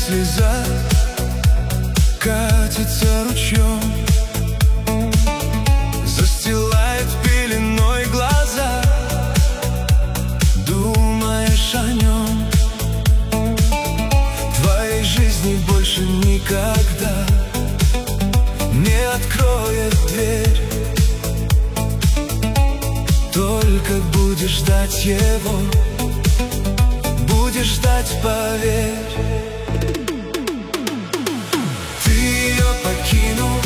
слеза катится ручьем, застилает пеленой глаза. Думаешь о нем, твоей жизни больше никогда не откроет дверь. Только будешь ждать его, будешь ждать, поверь. Ты ее покинул,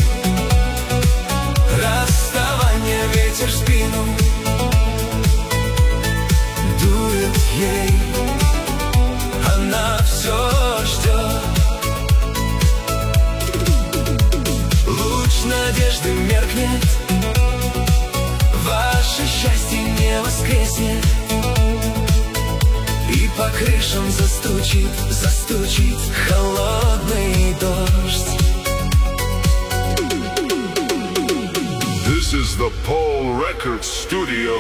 расставание, ветер в спину дует ей, она все ждет. Луч надежды меркнет, ваше счастье не воскреснет, и по крышам застучит, застучит холодный дождь. This is the Paul Records Studio.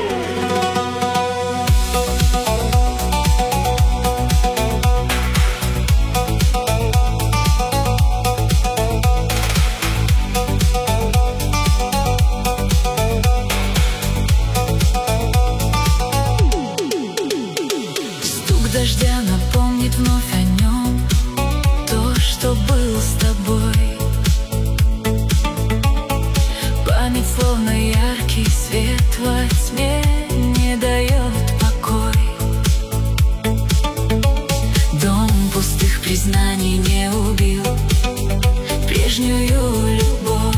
Дождя напомнит вновь о нем, то, что было с тобой. Память, словно яркий свет во тьме, не дает покой. Дом пустых признаний не убил прежнюю любовь.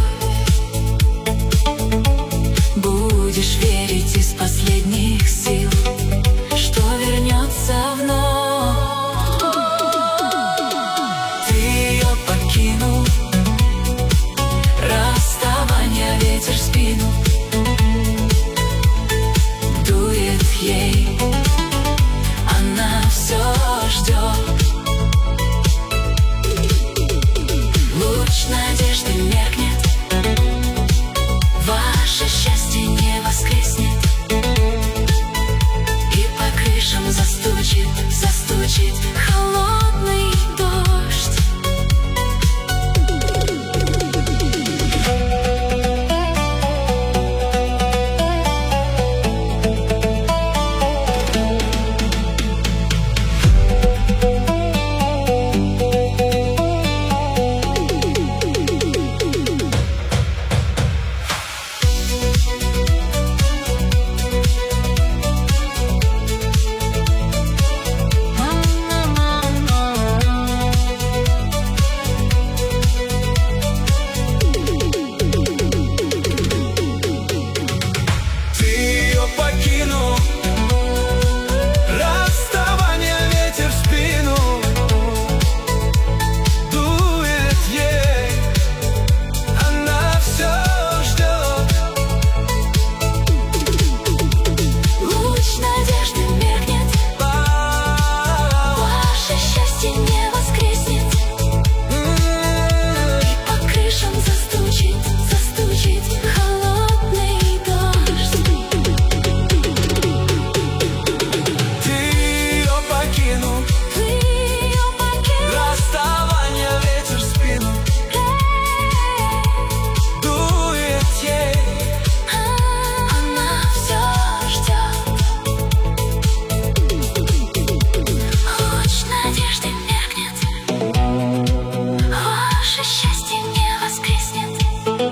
Будешь верить из последних сил, что вернется вновь. Ты ее покинул, расставание, ветер в спину дует ей, она все ждет. Луч надежды меркнет, ваше счастье не воскреснет, застучит, застучит холодный дождь.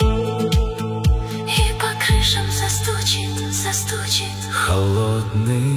Холодный